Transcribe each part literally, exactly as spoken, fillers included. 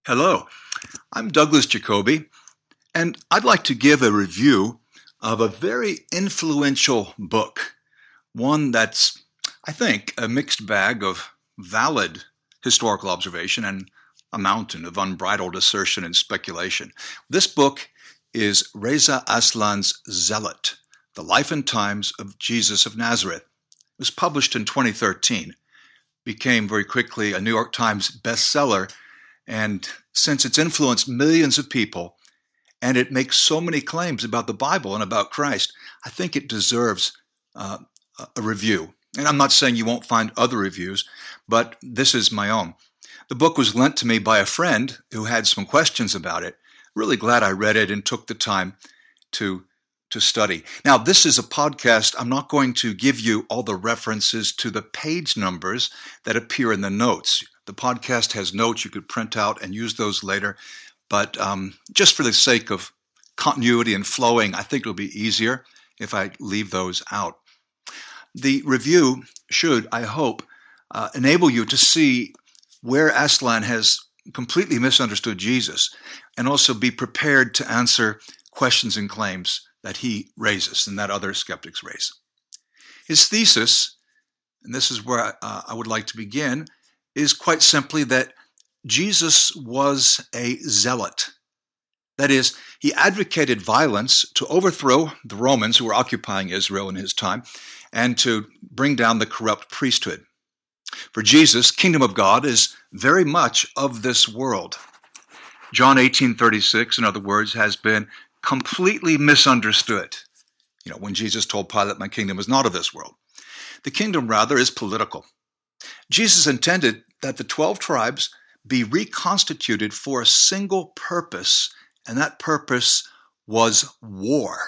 Hello, I'm Douglas Jacoby, and I'd like to give a review of a very influential book, one that's, I think, a mixed bag of valid historical observation and a mountain of unbridled assertion and speculation. This book is Reza Aslan's Zealot, The Life and Times of Jesus of Nazareth. It was published in twenty thirteen, became very quickly a New York Times bestseller, and since it's influenced millions of people, and it makes so many claims about the Bible and about Christ, I think it deserves uh, a review. And I'm not saying you won't find other reviews, but this is my own. The book was lent to me by a friend who had some questions about it. Really glad I read it and took the time to, to study. Now, this is a podcast. I'm not going to give you all the references to the page numbers that appear in the notes. The podcast has notes you could print out and use those later. But um, just for the sake of continuity and flowing, I think it'll be easier if I leave those out. The review should, I hope, uh, enable you to see where Aslan has completely misunderstood Jesus and also be prepared to answer questions and claims that he raises and that other skeptics raise. His thesis, and this is where uh, I would like to begin, is quite simply that Jesus was a zealot. That is, he advocated violence to overthrow the Romans who were occupying Israel in his time and to bring down the corrupt priesthood. For Jesus, kingdom of God is very much of this world. John eighteen thirty-six, in other words, has been completely misunderstood. You know, when Jesus told Pilate, my kingdom is not of this world. The kingdom, rather, is political. Jesus intended that the twelve tribes be reconstituted for a single purpose, and that purpose was war.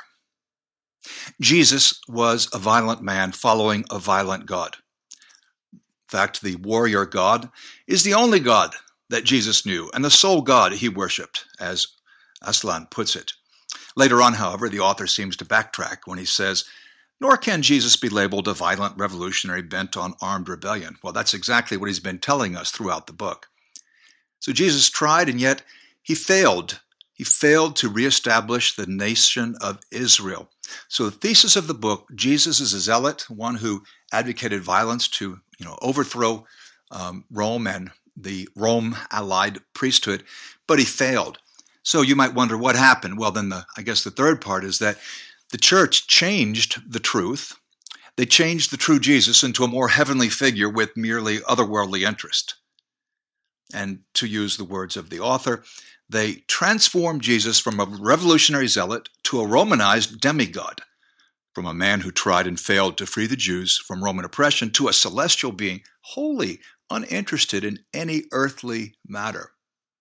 Jesus was a violent man following a violent God. In fact, the warrior God is the only God that Jesus knew and the sole God he worshipped, as Aslan puts it. Later on, however, the author seems to backtrack when he says, nor can Jesus be labeled a violent revolutionary bent on armed rebellion. Well, that's exactly what he's been telling us throughout the book. So Jesus tried, and yet he failed. He failed to reestablish the nation of Israel. So the thesis of the book, Jesus is a zealot, one who advocated violence to, you know, overthrow um, Rome and the Rome-allied priesthood, but he failed. So you might wonder what happened. Well, then the, I guess the third part is that the church changed the truth. They changed the true Jesus into a more heavenly figure with merely otherworldly interest. And to use the words of the author, they transformed Jesus from a revolutionary zealot to a Romanized demigod, from a man who tried and failed to free the Jews from Roman oppression to a celestial being wholly uninterested in any earthly matter.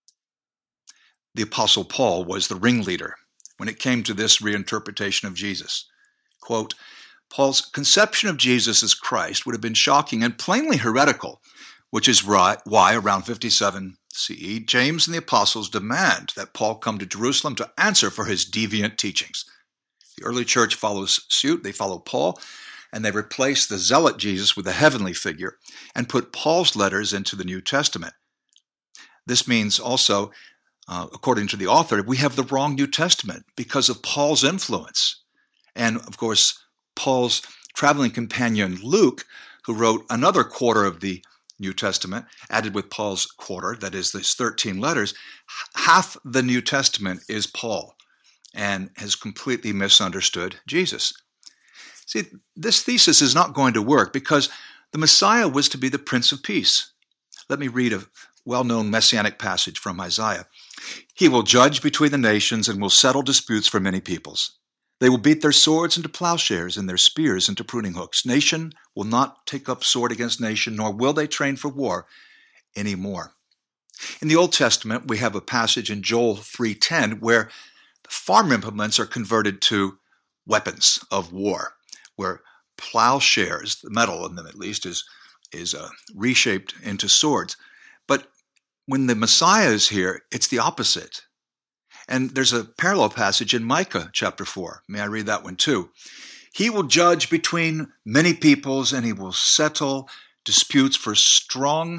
The Apostle Paul was the ringleader when it came to this reinterpretation of Jesus. Quote, Paul's conception of Jesus as Christ would have been shocking and plainly heretical, which is why around fifty-seven C E, James and the apostles demand that Paul come to Jerusalem to answer for his deviant teachings. The early church follows suit. They follow Paul, and they replace the zealot Jesus with a heavenly figure and put Paul's letters into the New Testament. This means also, Uh, according to the author, we have the wrong New Testament because of Paul's influence. And, of course, Paul's traveling companion, Luke, who wrote another quarter of the New Testament, added with Paul's quarter, that is, these thirteen letters, half the New Testament is Paul and has completely misunderstood Jesus. See, this thesis is not going to work because the Messiah was to be the Prince of Peace. Let me read a well-known messianic passage from Isaiah. He will judge between the nations and will settle disputes for many peoples. They will beat their swords into plowshares and their spears into pruning hooks. Nation will not take up sword against nation, nor will they train for war anymore. In the Old Testament, we have a passage in Joel three ten where farm implements are converted to weapons of war, where plowshares, the metal in them at least, is, is uh, reshaped into swords. But when the Messiah is here, it's the opposite. And there's a parallel passage in Micah chapter four. May I read that one too? He will judge between many peoples, and he will settle disputes for strong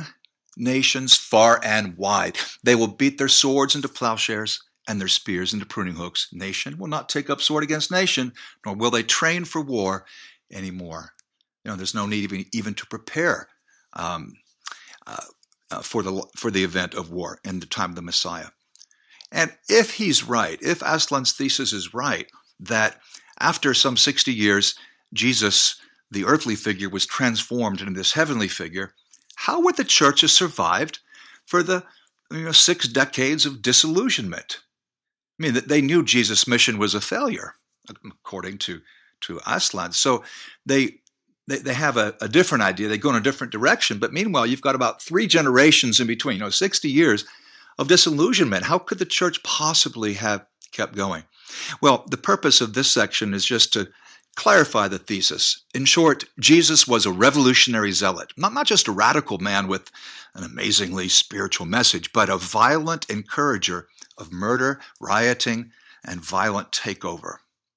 nations far and wide. They will beat their swords into plowshares and their spears into pruning hooks. Nation will not take up sword against nation, nor will they train for war anymore. You know, there's no need even, even to prepare um, uh, uh, for the for the event of war in the time of the Messiah. And if he's right, if Aslan's thesis is right, that after some sixty years, Jesus, the earthly figure, was transformed into this heavenly figure, how would the church have survived for the you know, six decades of disillusionment? I mean, they knew Jesus' mission was a failure, according to, to Aslan. So they they, they have a, a different idea. They go in a different direction. But meanwhile, you've got about three generations in between, you know, sixty years of disillusionment. How could the church possibly have kept going? Well, the purpose of this section is just to clarify the thesis. In short, Jesus was a revolutionary zealot, not, not just a radical man with an amazingly spiritual message, but a violent encourager of murder, rioting, and violent takeover.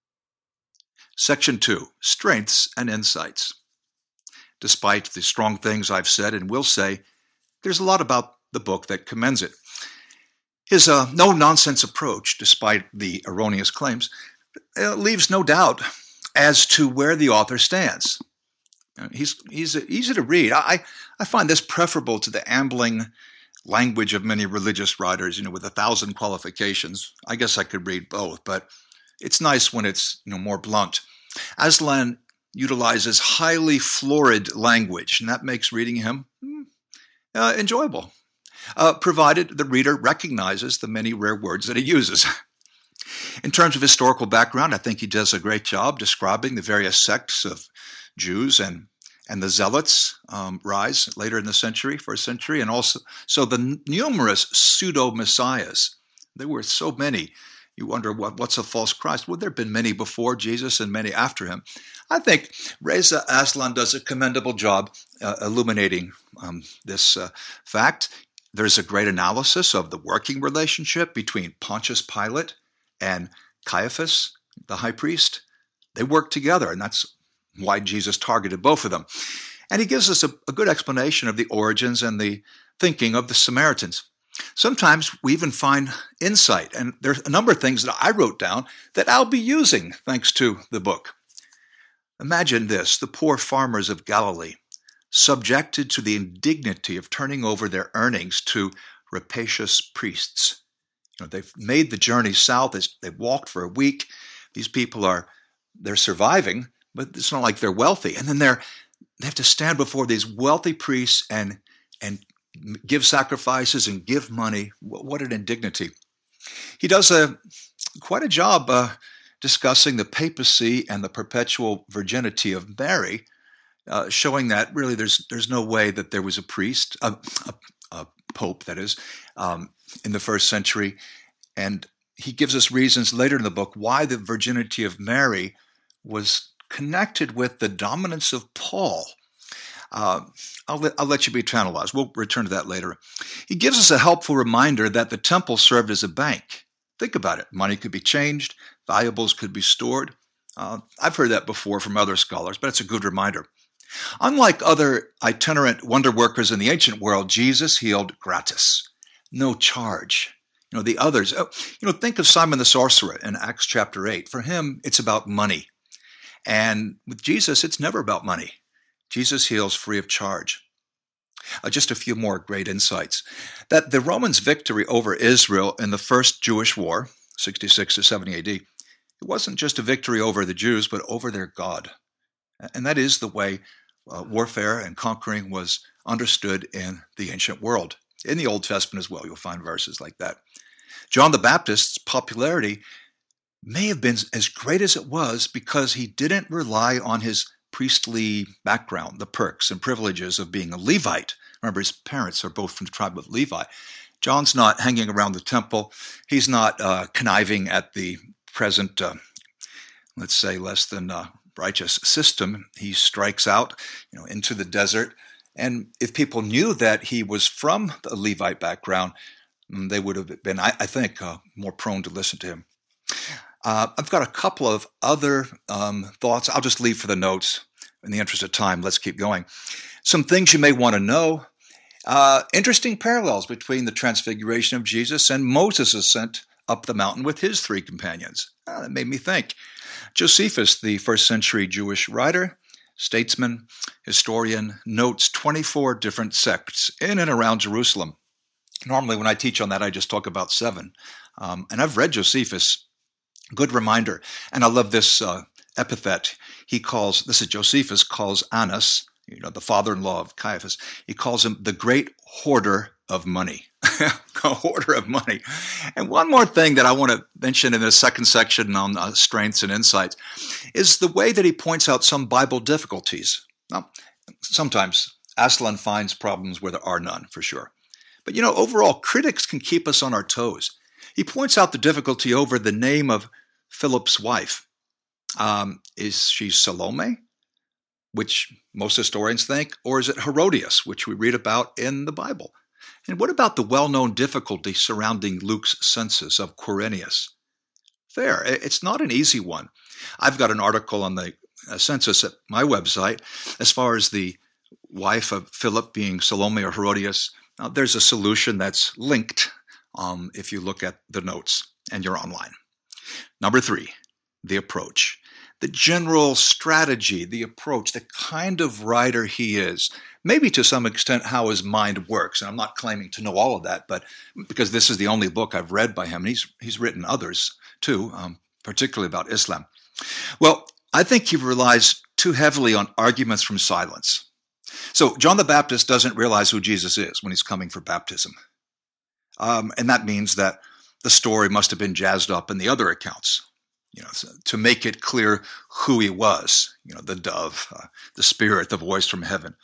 Section two, strengths and insights. Despite the strong things I've said and will say, there's a lot about the book that commends it. His uh, no-nonsense approach, despite the erroneous claims, uh, leaves no doubt as to where the author stands. He's, he's easy to read. I, I find this preferable to the ambling language of many religious writers, you know, with a thousand qualifications. I guess I could read both, but it's nice when it's, you know, more blunt. Aslan utilizes highly florid language, and that makes reading him uh, enjoyable, uh, provided the reader recognizes the many rare words that he uses. In terms of historical background, I think he does a great job describing the various sects of Jews and and the Zealots' um, rise later in the century, first century, and also so the numerous pseudo-messiahs. There were so many. You wonder, what, what's a false Christ? Well, there have been many before Jesus and many after him. I think Reza Aslan does a commendable job uh, illuminating um, this uh, fact. There's a great analysis of the working relationship between Pontius Pilate and Caiaphas, the high priest. They worked together, and that's why Jesus targeted both of them. And he gives us a, a good explanation of the origins and the thinking of the Samaritans. Sometimes we even find insight, and there's a number of things that I wrote down that I'll be using thanks to the book. Imagine this: the poor farmers of Galilee, subjected to the indignity of turning over their earnings to rapacious priests. You know, they've made the journey south. They've walked for a week. These people are, they're surviving, but it's not like they're wealthy. And then they're, they have to stand before these wealthy priests and, and give sacrifices and give money. What an indignity. He does a quite a job uh, discussing the papacy and the perpetual virginity of Mary, uh, showing that really there's there's no way that there was a priest, a, a, a pope, that is, um, in the first century. And he gives us reasons later in the book why the virginity of Mary was connected with the dominance of Paul. Uh, I'll, let, I'll let you be tantalized. We'll return to that later. He gives us a helpful reminder that the temple served as a bank. Think about it. Money could be changed. Valuables could be stored. Uh, I've heard that before from other scholars, but it's a good reminder. Unlike other itinerant wonder workers in the ancient world, Jesus healed gratis, no charge. You know, the others, oh, you know, think of Simon the sorcerer in Acts chapter eight. For him, it's about money. And with Jesus, it's never about money. Jesus heals free of charge. Uh, just a few more great insights. That the Romans' victory over Israel in the first Jewish war, sixty-six to seventy A D, it wasn't just a victory over the Jews, but over their God. And that is the way uh, warfare and conquering was understood in the ancient world. In the Old Testament as well, you'll find verses like that. John the Baptist's popularity may have been as great as it was because he didn't rely on his priestly background, the perks and privileges of being a Levite. Remember, his parents are both from the tribe of Levi. John's not hanging around the temple. He's not uh, conniving at the present, uh, let's say, less than uh, righteous system. He strikes out, you know, into the desert. And if people knew that he was from the Levite background, they would have been, I, I think, uh, more prone to listen to him. Uh, I've got a couple of other um, thoughts. I'll just leave for the notes. In the interest of time, let's keep going. Some things you may want to know. Uh, interesting parallels between the transfiguration of Jesus and Moses' ascent up the mountain with his three companions. Uh, that made me think. Josephus, the first century Jewish writer, statesman, historian, notes twenty-four different sects in and around Jerusalem. Normally when I teach on that, I just talk about seven. Um, and I've read Josephus. Good reminder. And I love this uh, epithet. He calls, this is Josephus, calls Annas, you know, the father-in-law of Caiaphas, he calls him the great hoarder of money. A hoarder of money. And one more thing that I want to mention in the second section on uh, strengths and insights is the way that he points out some Bible difficulties. Now, sometimes Aslan finds problems where there are none, for sure. But, you know, overall, critics can keep us on our toes. He points out the difficulty over the name of Philip's wife. Um, is she Salome, which most historians think, or is it Herodias, which we read about in the Bible? And what about the well-known difficulty surrounding Luke's census of Quirinius? There, it's not an easy one. I've got an article on the census at my website as far as the wife of Philip being Salome or Herodias. Now, there's a solution that's linked um, if you look at the notes and you're online. Number three, the approach. The general strategy, the approach, the kind of writer he is, maybe to some extent how his mind works. And I'm not claiming to know all of that, but because this is the only book I've read by him, and he's, he's written others too, um, particularly about Islam. Well, I think he relies too heavily on arguments from silence. So John the Baptist doesn't realize who Jesus is when he's coming for baptism. Um, and that means that the story must have been jazzed up in the other accounts, you know, to make it clear who he was, you know, the dove, uh, the spirit, the voice from heaven.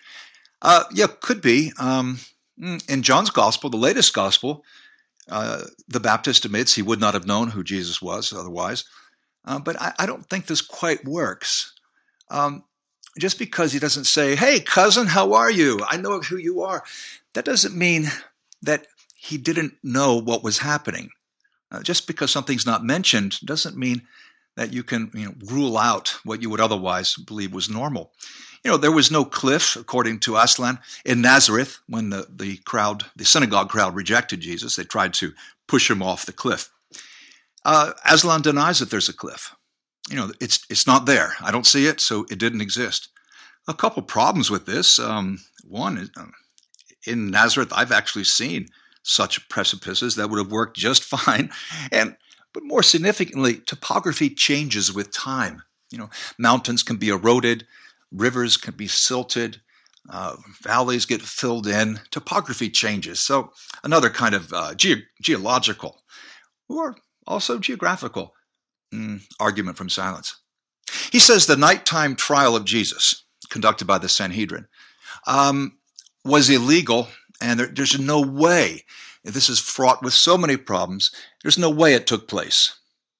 Uh, yeah, could be. Um, in John's gospel, the latest gospel, uh, the Baptist admits he would not have known who Jesus was otherwise. Uh, but I, I don't think this quite works. Um, just because he doesn't say, hey, cousin, how are you? I know who you are. That doesn't mean that he didn't know what was happening. Uh, just because something's not mentioned doesn't mean that you can you know, rule out what you would otherwise believe was normal. You know, there was no cliff, according to Aslan, in Nazareth when the, the crowd, the synagogue crowd rejected Jesus. They tried to push him off the cliff. Uh, Aslan denies that there's a cliff. You know, it's it's not there. I don't see it, so it didn't exist. A couple problems with this. Um, one, is, um, in Nazareth, I've actually seen such precipices that would have worked just fine. And but more significantly, topography changes with time. You know, mountains can be eroded, rivers can be silted, uh, valleys get filled in. Topography changes. So another kind of uh, ge- geological or also geographical mm, argument from silence. He says the nighttime trial of Jesus, conducted by the Sanhedrin, um, was illegal. And there, there's no way, this is fraught with so many problems, there's no way it took place.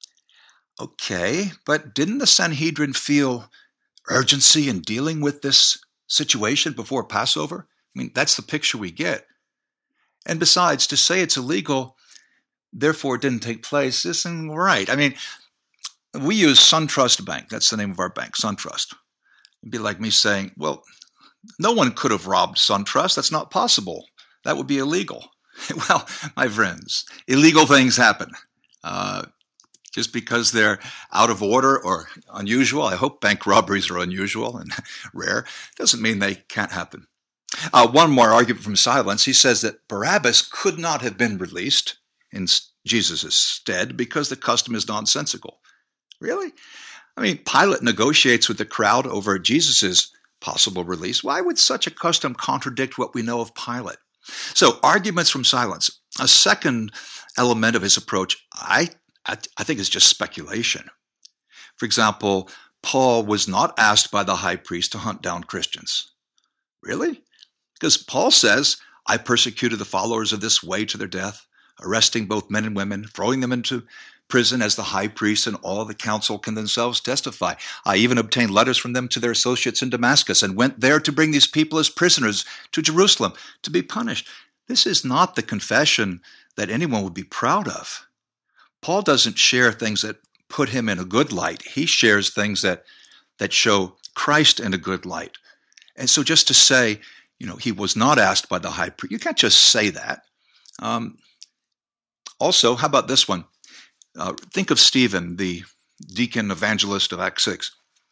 Okay, but didn't the Sanhedrin feel urgency in dealing with this situation before Passover? I mean, that's the picture we get. And besides, to say it's illegal, therefore it didn't take place, isn't right. I mean, we use SunTrust Bank. That's the name of our bank, SunTrust. It'd be like me saying, well, no one could have robbed SunTrust. That's not possible. That would be illegal. Well, my friends, illegal things happen. Uh, just because they're out of order or unusual, I hope bank robberies are unusual and rare, doesn't mean they can't happen. Uh, one more argument from silence. He says that Barabbas could not have been released in Jesus' stead because the custom is nonsensical. Really? I mean, Pilate negotiates with the crowd over Jesus' possible release. Why would such a custom contradict what we know of Pilate? So, arguments from silence. A second element of his approach, I, I, I think, is just speculation. For example, Paul was not asked by the high priest to hunt down Christians. Really? Because Paul says, I persecuted the followers of this way to their death, arresting both men and women, throwing them into prison as the high priest and all the council can themselves testify. I even obtained letters from them to their associates in Damascus and went there to bring these people as prisoners to Jerusalem to be punished. This is not the confession that anyone would be proud of. Paul doesn't share things that put him in a good light. He shares things that, that show Christ in a good light. And so just to say, You know, he was not asked by the high priest. You can't just say that. Um, also, how about this one? Uh, think of Stephen, the deacon evangelist of Acts six,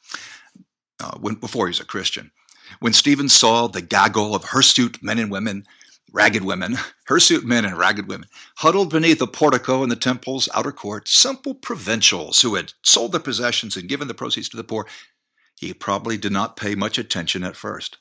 uh, when, before he was a Christian. When Stephen saw the gaggle of hirsute men and women, ragged women, hirsute men and ragged women, huddled beneath a portico in the temple's outer court, simple provincials who had sold their possessions and given the proceeds to the poor, he probably did not pay much attention at first.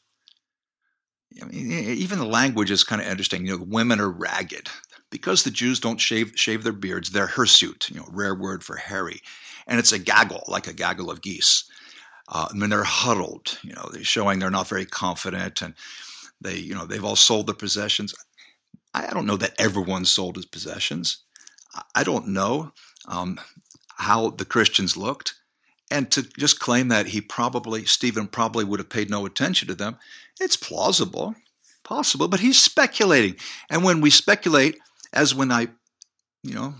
I mean, even the language is kind of interesting. You know, women are ragged. Because the Jews don't shave shave their beards, they're hirsute, you know, rare word for hairy. And it's a gaggle, like a gaggle of geese. Uh, I mean, they're huddled, you know, they're showing they're not very confident, and they, you know, they've all sold their possessions. I don't know that everyone sold his possessions. I don't know um, how the Christians looked. And to just claim that he probably, Stephen probably would have paid no attention to them, it's plausible, possible, but he's speculating. And when we speculate, as when I, you know,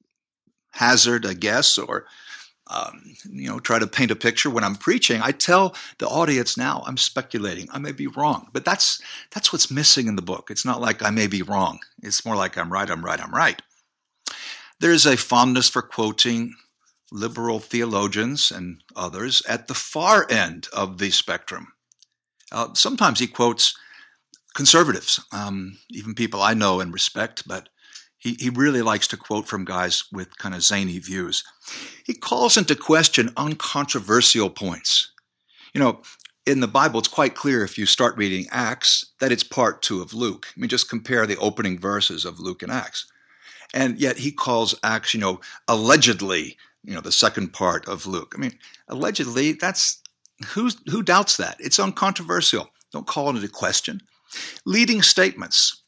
hazard a guess or, um, you know, try to paint a picture when I'm preaching, I tell the audience now I'm speculating. I may be wrong, but that's that's what's missing in the book. It's not like I may be wrong. It's more like I'm right, I'm right, I'm right. There's a fondness for quoting liberal theologians and others at the far end of the spectrum. Uh, sometimes he quotes conservatives, um, even people I know and respect, but he, he really likes to quote from guys with kind of zany views. He calls into question uncontroversial points. You know, in the Bible, it's quite clear if you start reading Acts that it's part two of Luke. I mean, just compare the opening verses of Luke and Acts. And yet he calls Acts, you know, allegedly, you know, the second part of Luke. I mean, allegedly, that's, who's, who doubts that? It's uncontroversial. Don't call it into question. Leading statements.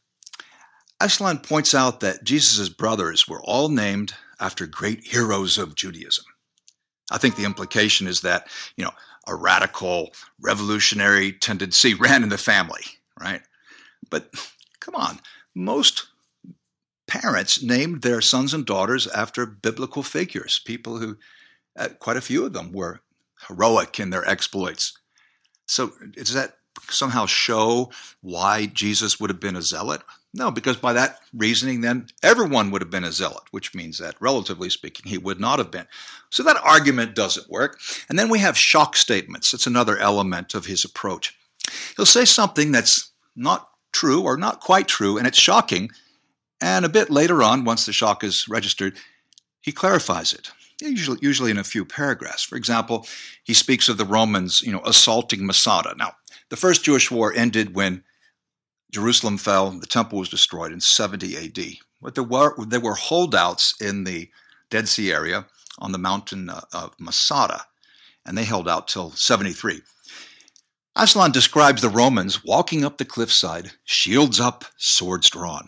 Aslan points out that Jesus' brothers were all named after great heroes of Judaism. I think the implication is that, you know, a radical, revolutionary tendency ran in the family, right? But come on, most parents named their sons and daughters after biblical figures, people who, uh, quite a few of them were heroic in their exploits. So does that somehow show why Jesus would have been a zealot? No, because by that reasoning, then everyone would have been a zealot, which means that, relatively speaking, he would not have been. So that argument doesn't work. And then we have shock statements. It's another element of his approach. He'll say something that's not true or not quite true, and it's shocking. And a bit later on, once the shock is registered, he clarifies it, usually, usually in a few paragraphs. For example, he speaks of the Romans, you know, assaulting Masada. Now, the first Jewish war ended when Jerusalem fell, the temple was destroyed in seventy A D. But there were, there were holdouts in the Dead Sea area on the mountain of Masada, and they held out till seventy-three. Aslan describes the Romans walking up the cliffside, shields up, swords drawn.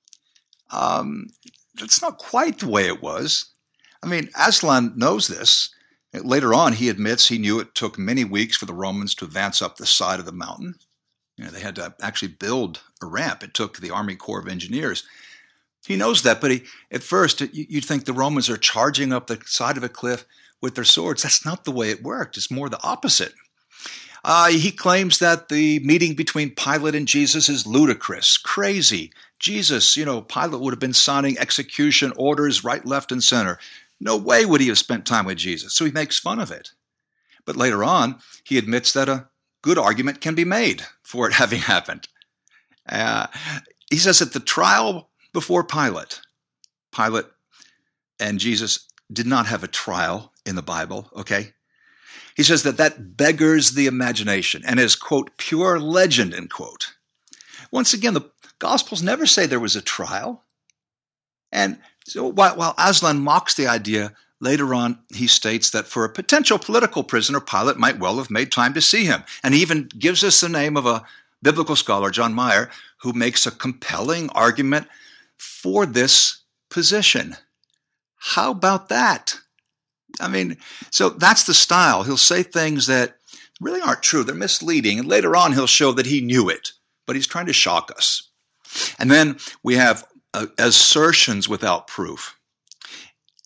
Um, that's not quite the way it was. I mean, Aslan knows this. Later on, he admits he knew it took many weeks for the Romans to advance up the side of the mountain. You know, they had to actually build a ramp. It took the Army Corps of Engineers. He knows that, but he, at first, you'd think the Romans are charging up the side of a cliff with their swords. That's not the way it worked. It's more the opposite. Uh, he claims that the meeting between Pilate and Jesus is ludicrous, crazy. Jesus, you know, Pilate would have been signing execution orders right, left, and center. No way would he have spent time with Jesus. So he makes fun of it. But later on, he admits that a good argument can be made for it having happened. Uh, he says that the trial before Pilate, Pilate and Jesus did not have a trial in the Bible, okay? He says that that beggars the imagination and is, quote, pure legend, end quote. Once again, the Gospels never say there was a trial. And so while, while Aslan mocks the idea, later on he states that for a potential political prisoner, Pilate might well have made time to see him. And he even gives us the name of a biblical scholar, John Meyer, who makes a compelling argument for this position. How about that? I mean, so that's the style. He'll say things that really aren't true. They're misleading. And later on, he'll show that he knew it, but he's trying to shock us. And then we have uh, assertions without proof.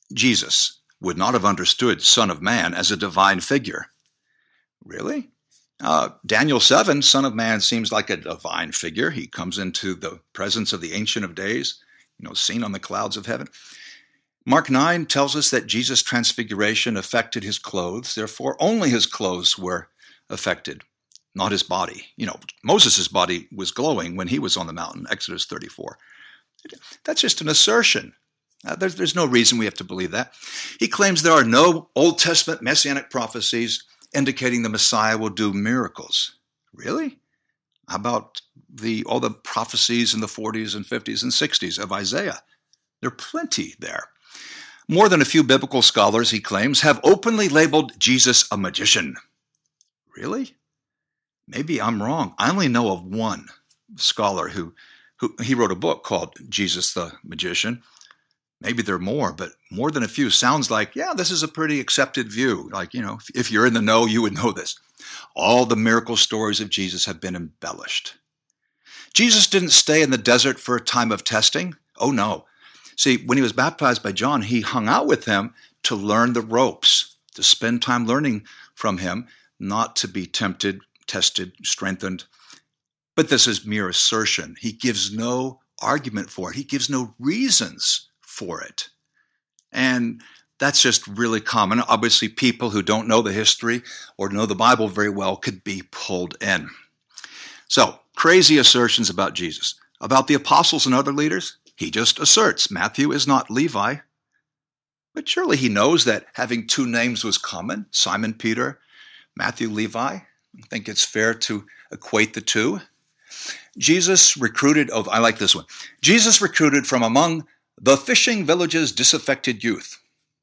Jesus would not have understood Son of Man as a divine figure. Really? Uh, Daniel seven, Son of Man, seems like a divine figure. He comes into the presence of the Ancient of Days, you know, seen on the clouds of heaven. Mark nine tells us that Jesus' transfiguration affected his clothes. Therefore, only his clothes were affected, not his body. You know, Moses' body was glowing when he was on the mountain, Exodus thirty-four. That's just an assertion. Uh, there's, there's no reason we have to believe that. He claims there are no Old Testament messianic prophecies indicating the Messiah will do miracles. Really? How about the all the prophecies in the forties and fifties and sixties of Isaiah? There are plenty there. More than a few biblical scholars, he claims, have openly labeled Jesus a magician. Really? Maybe I'm wrong. I only know of one scholar who, who he wrote a book called Jesus the Magician. Maybe there are more, but more than a few sounds like, yeah, this is a pretty accepted view. Like, you know, if, if you're in the know, you would know this. All the miracle stories of Jesus have been embellished. Jesus didn't stay in the desert for a time of testing. Oh, no. See, when he was baptized by John, he hung out with him to learn the ropes, to spend time learning from him, not to be tempted, tested, strengthened. But this is mere assertion. He gives no argument for it. He gives no reasons for it. And that's just really common. Obviously, people who don't know the history or know the Bible very well could be pulled in. So, crazy assertions about Jesus. About the apostles and other leaders, he just asserts Matthew is not Levi. But surely he knows that having two names was common, Simon Peter, Matthew Levi. I think it's fair to equate the two. Jesus recruited, oh, I like this one. Jesus recruited from among the fishing village's disaffected youth.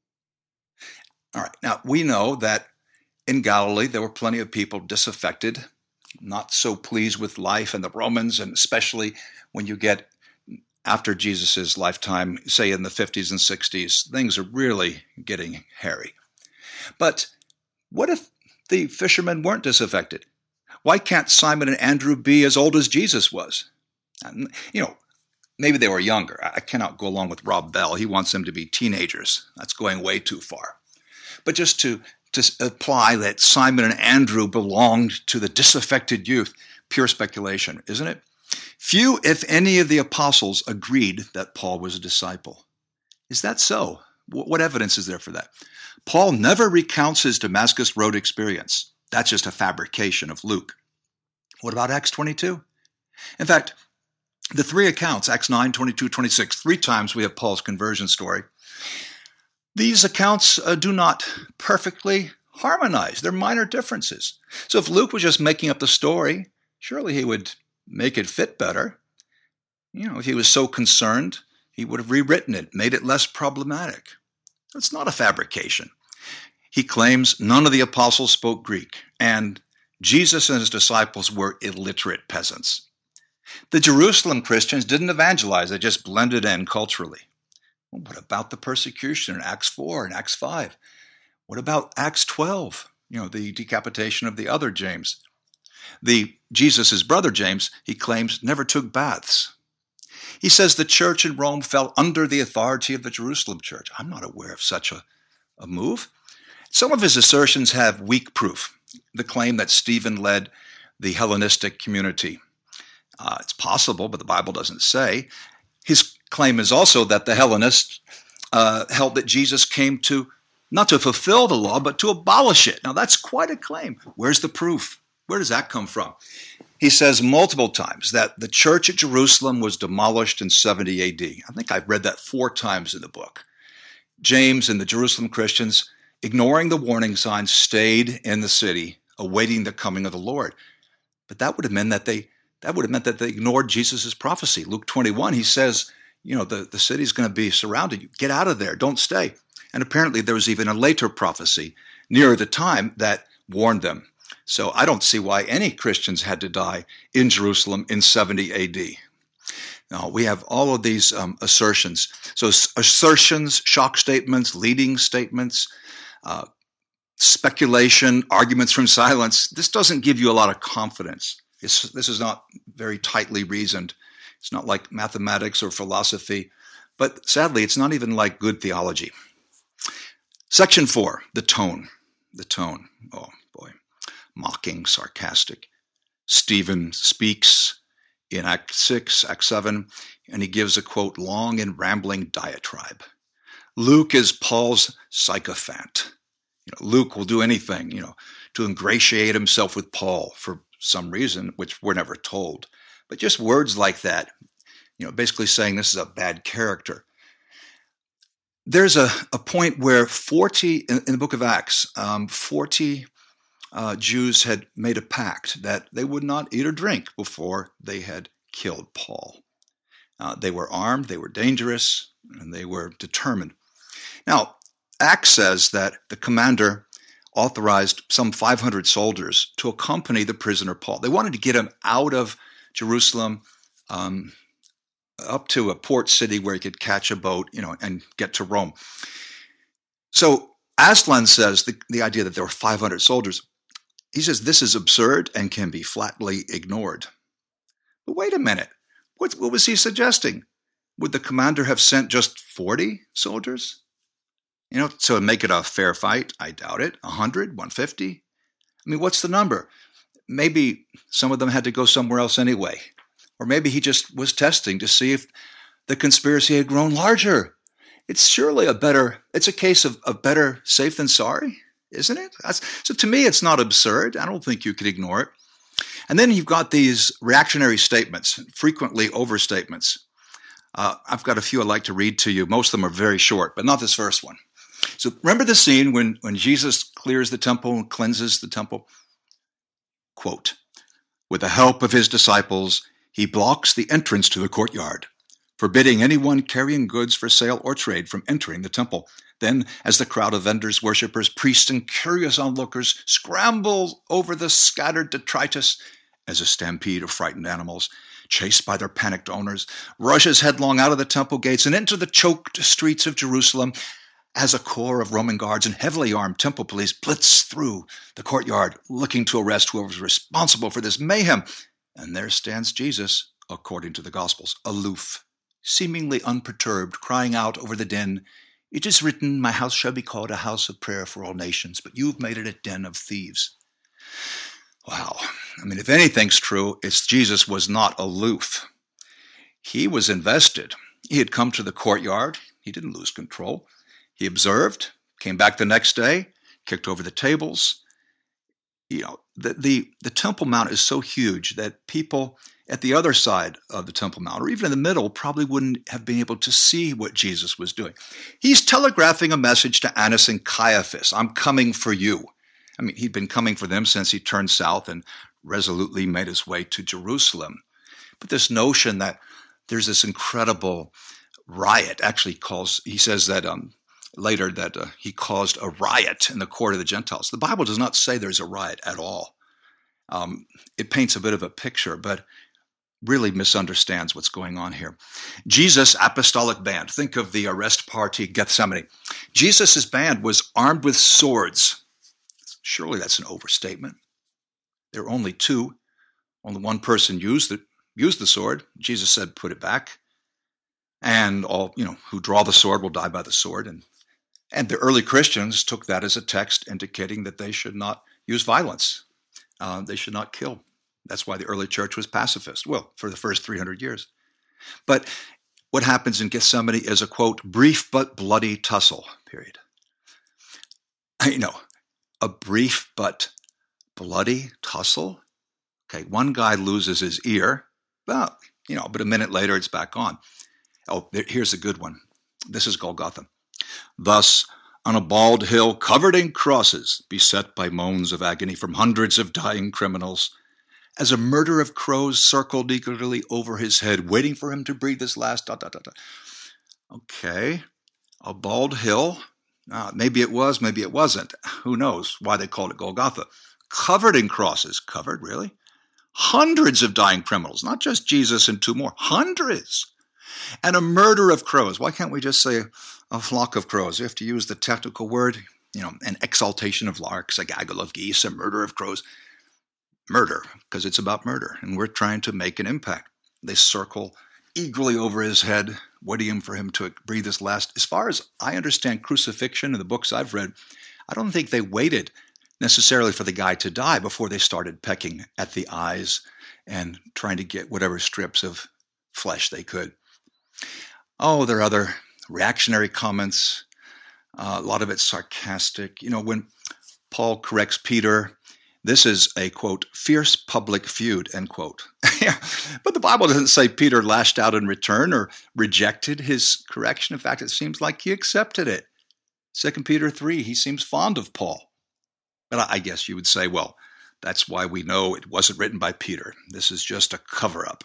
All right, now we know that in Galilee there were plenty of people disaffected, not so pleased with life and the Romans, and especially when you get after Jesus' lifetime, say in the fifties and sixties, things are really getting hairy. But what if the fishermen weren't disaffected? Why can't Simon and Andrew be as old as Jesus was? And, you know, maybe they were younger. I cannot go along with Rob Bell. He wants them to be teenagers. That's going way too far. But just to, to apply that Simon and Andrew belonged to the disaffected youth, pure speculation, isn't it? Few, if any, of the apostles agreed that Paul was a disciple. Is that so? What evidence is there for that? Paul never recounts his Damascus Road experience. That's just a fabrication of Luke. What about Acts twenty-two? In fact, the three accounts, Acts nine, twenty-two, twenty-six, three times we have Paul's conversion story. These accounts uh, do not perfectly harmonize. They're minor differences. So if Luke was just making up the story, surely he would make it fit better. You know, if he was so concerned, he would have rewritten it, made it less problematic. It's not a fabrication. He claims none of the apostles spoke Greek, and Jesus and his disciples were illiterate peasants. The Jerusalem Christians didn't evangelize, they just blended in culturally. Well, what about the persecution in Acts four and Acts five? What about Acts twelve? You know, the decapitation of the other James. The Jesus' brother James, he claims, never took baths. He says the church in Rome fell under the authority of the Jerusalem church. I'm not aware of such a, a move. Some of his assertions have weak proof. The claim that Stephen led the Hellenistic community. Uh, it's possible, but the Bible doesn't say. His claim is also that the Hellenists uh, held that Jesus came to, not to fulfill the law, but to abolish it. Now that's quite a claim. Where's the proof? Where does that come from? He says multiple times that the church at Jerusalem was demolished in seventy A D. I think I've read that four times in the book. James and the Jerusalem Christians, ignoring the warning signs, stayed in the city, awaiting the coming of the Lord. But that would have meant that they that would have meant that they ignored Jesus' prophecy. Luke twenty-one, he says, you know, the, the city's going to be surrounded. Get out of there. Don't stay. And apparently there was even a later prophecy nearer the time that warned them. So I don't see why any Christians had to die in Jerusalem in seventy A D. Now, we have all of these um, assertions. So assertions, shock statements, leading statements, uh, speculation, arguments from silence. This doesn't give you a lot of confidence. It's, this is not very tightly reasoned. It's not like mathematics or philosophy. But sadly, it's not even like good theology. Section four, the tone. The tone. Oh, boy. mocking, sarcastic. Stephen speaks in Act six, Act seven, and he gives a, quote, long and rambling diatribe. Luke is Paul's sycophant. You know, Luke will do anything, you know, to ingratiate himself with Paul for some reason, which we're never told. But just words like that, you know, basically saying this is a bad character. There's a, a point where forty, in, in the book of Acts, um, forty uh, Jews had made a pact that they would not eat or drink before they had killed Paul. Uh, they were armed, they were dangerous, and they were determined. Now, Acts says that the commander authorized some five hundred soldiers to accompany the prisoner Paul. They wanted to get him out of Jerusalem, um, up to a port city where he could catch a boat, you know, and get to Rome. So Aslan says the, the idea that there were five hundred soldiers, he says this is absurd and can be flatly ignored. But wait a minute, what, what was he suggesting? Would the commander have sent just forty soldiers? You know, so make it a fair fight? I doubt it. one hundred, one hundred fifty? I mean, what's the number? Maybe some of them had to go somewhere else anyway. Or maybe he just was testing to see if the conspiracy had grown larger. It's surely a better, it's a case of, of better safe than sorry, isn't it? That's, so to me, it's not absurd. I don't think you could ignore it. And then you've got these reactionary statements, frequently overstatements. Uh, I've got a few I'd like to read to you. Most of them are very short, but not this first one. So remember the scene when, when Jesus clears the temple and cleanses the temple? Quote, with the help of his disciples, he blocks the entrance to the courtyard, forbidding anyone carrying goods for sale or trade from entering the temple. Then, as the crowd of vendors, worshippers, priests, and curious onlookers scramble over the scattered detritus, as a stampede of frightened animals, chased by their panicked owners, rushes headlong out of the temple gates and into the choked streets of Jerusalem, as a corps of Roman guards and heavily armed temple police blitz through the courtyard, looking to arrest whoever was responsible for this mayhem. And there stands Jesus, according to the Gospels, aloof, seemingly unperturbed, crying out over the din, "It is written, my house shall be called a house of prayer for all nations, but you've made it a den of thieves." Wow. I mean, if anything's true, it's Jesus was not aloof. He was invested. He had come to the courtyard. He didn't lose control. He observed, came back the next day, kicked over the tables. You know, the, the, the Temple Mount is so huge that people at the other side of the Temple Mount, or even in the middle, probably wouldn't have been able to see what Jesus was doing. He's telegraphing a message to Annas and Caiaphas. I'm coming for you. I mean, he'd been coming for them since he turned south and resolutely made his way to Jerusalem. But this notion that there's this incredible riot, actually calls, he says that um, later that uh, he caused a riot in the court of the Gentiles. The Bible does not say there's a riot at all. Um, it paints a bit of a picture, but really misunderstands what's going on here. Jesus' apostolic band. Think of the arrest party at Gethsemane. Jesus' band was armed with swords. Surely that's an overstatement. There were only two. Only one person used it, used the sword. Jesus said, put it back. And all, you know, who draw the sword will die by the sword. And, and the early Christians took that as a text indicating that they should not use violence. Uh, they should not kill. That's why the early church was pacifist. Well, for the first three hundred years. But what happens in Gethsemane is a, quote, brief but bloody tussle, period. You know, a brief but bloody tussle? Okay, one guy loses his ear. Well, you know, but a minute later it's back on. Oh, there, here's a good one. This is Golgotha. Thus, on a bald hill covered in crosses, beset by moans of agony from hundreds of dying criminals, as a murder of crows circled eagerly over his head, waiting for him to breathe his last. Dot, dot, dot, dot. Okay, a bald hill. Uh, maybe it was, maybe it wasn't. Who knows why they called it Golgotha. Covered in crosses. Covered, really? Hundreds of dying criminals, not just Jesus and two more. Hundreds. And a murder of crows. Why can't we just say a flock of crows? You have to use the technical word, you know, an exaltation of larks, a gaggle of geese, a murder of crows. Murder, because it's about murder, and we're trying to make an impact. They circle eagerly over his head, waiting for him to breathe his last. As far as I understand crucifixion in the books I've read, I don't think they waited necessarily for the guy to die before they started pecking at the eyes and trying to get whatever strips of flesh they could. Oh, there are other reactionary comments. Uh, a lot of it's sarcastic. You know, when Paul corrects Peter, this is a, quote, fierce public feud, end quote. Yeah, but the Bible doesn't say Peter lashed out in return or rejected his correction. In fact, it seems like he accepted it. Second Peter three, he seems fond of Paul. But I guess you would say, well, that's why we know it wasn't written by Peter. This is just a cover-up.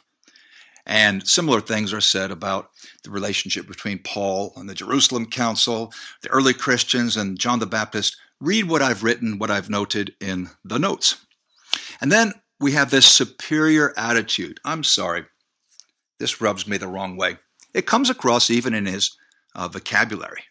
And similar things are said about the relationship between Paul and the Jerusalem Council, the early Christians, and John the Baptist. Read what I've written, what I've noted in the notes. And then we have this superior attitude. I'm sorry, this rubs me the wrong way. It comes across even in his uh, vocabulary.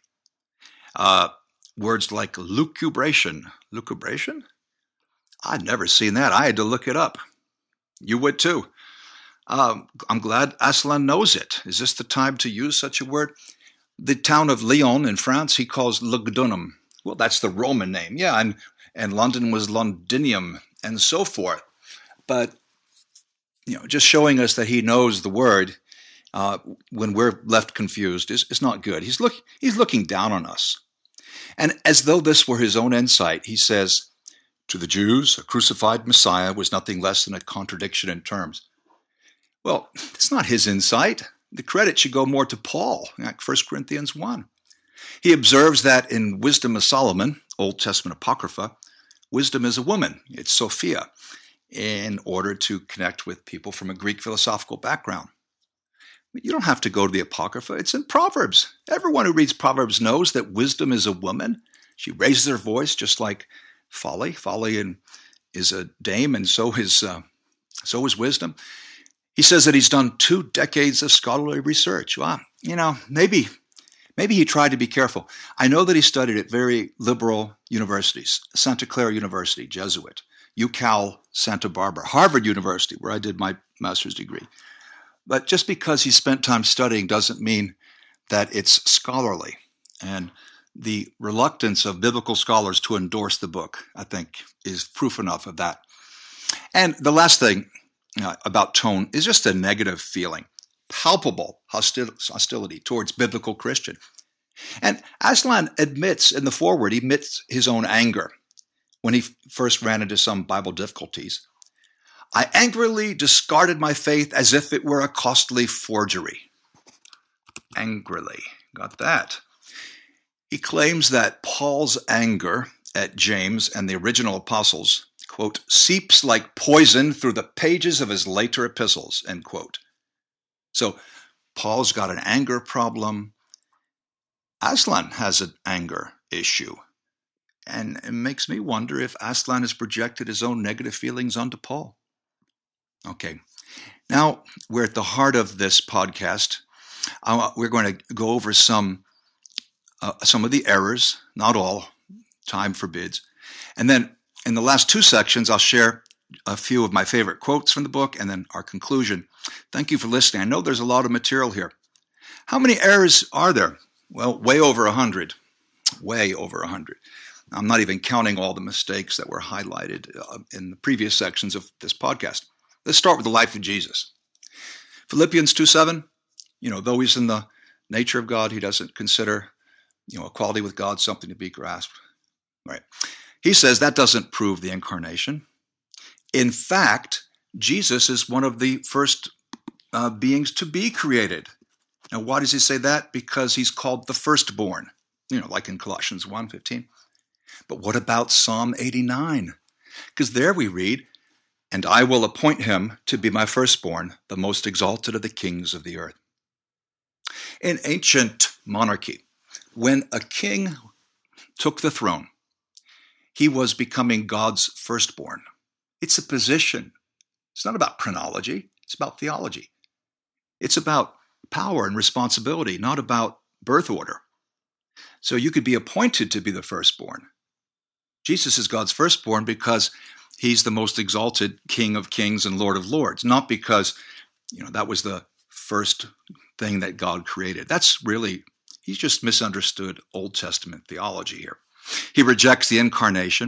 Uh, words like lucubration. Lucubration? I'd never seen that. I had to look it up. You would too. Um, I'm glad Aslan knows it. Is this the time to use such a word? The town of Lyon in France, he calls Lugdunum. Well, that's the Roman name. Yeah, and, and London was Londinium and so forth. But, you know, just showing us that he knows the word uh, when we're left confused is, is not good. He's, look, he's looking down on us. And as though this were his own insight, he says, to the Jews, a crucified Messiah was nothing less than a contradiction in terms. Well, it's not his insight. The credit should go more to Paul, like First Corinthians one. He observes that in Wisdom of Solomon, Old Testament Apocrypha, wisdom is a woman. It's Sophia, in order to connect with people from a Greek philosophical background. But you don't have to go to the Apocrypha. It's in Proverbs. Everyone who reads Proverbs knows that wisdom is a woman. She raises her voice just like folly. Folly is a dame, and so is, uh, so is wisdom. He says that he's done two decades of scholarly research. Well, you know, maybe maybe he tried to be careful. I know that he studied at very liberal universities, Santa Clara University, Jesuit, UCal, Santa Barbara, Harvard University, where I did my master's degree. But just because he spent time studying doesn't mean that it's scholarly. And the reluctance of biblical scholars to endorse the book, I think, is proof enough of that. And the last thing Uh, about tone is just a negative feeling, palpable hostil- hostility towards biblical Christian. And Aslan admits in the foreword, he admits his own anger when he f- first ran into some Bible difficulties. I angrily discarded my faith as if it were a costly forgery. Angrily. Got that. He claims that Paul's anger at James and the original apostles, quote, seeps like poison through the pages of his later epistles, end quote. So Paul's got an anger problem. Aslan has an anger issue. And it makes me wonder if Aslan has projected his own negative feelings onto Paul. Okay, now we're at the heart of this podcast. Uh, we're going to go over some, uh, some of the errors, not all, time forbids. And then in the last two sections, I'll share a few of my favorite quotes from the book and then our conclusion. Thank you for listening. I know there's a lot of material here. How many errors are there? Well, way over a hundred. Way over a hundred. I'm not even counting all the mistakes that were highlighted uh, in the previous sections of this podcast. Let's start with the life of Jesus. Philippians two seven, you know, though he's in the nature of God, he doesn't consider, you know, equality with God something to be grasped. Right. He says that doesn't prove the incarnation. In fact, Jesus is one of the first uh, beings to be created. Now, why does he say that? Because he's called the firstborn, you know, like in Colossians one fifteen. But what about Psalm eighty-nine? Because there we read, and I will appoint him to be my firstborn, the most exalted of the kings of the earth. In ancient monarchy, when a king took the throne, he was becoming God's firstborn. It's a position. It's not about chronology. It's about theology. It's about power and responsibility, not about birth order. So you could be appointed to be the firstborn. Jesus is God's firstborn because he's the most exalted King of kings and Lord of lords, not because, you know, that was the first thing that God created. That's really, he's just misunderstood Old Testament theology here. He rejects the incarnation.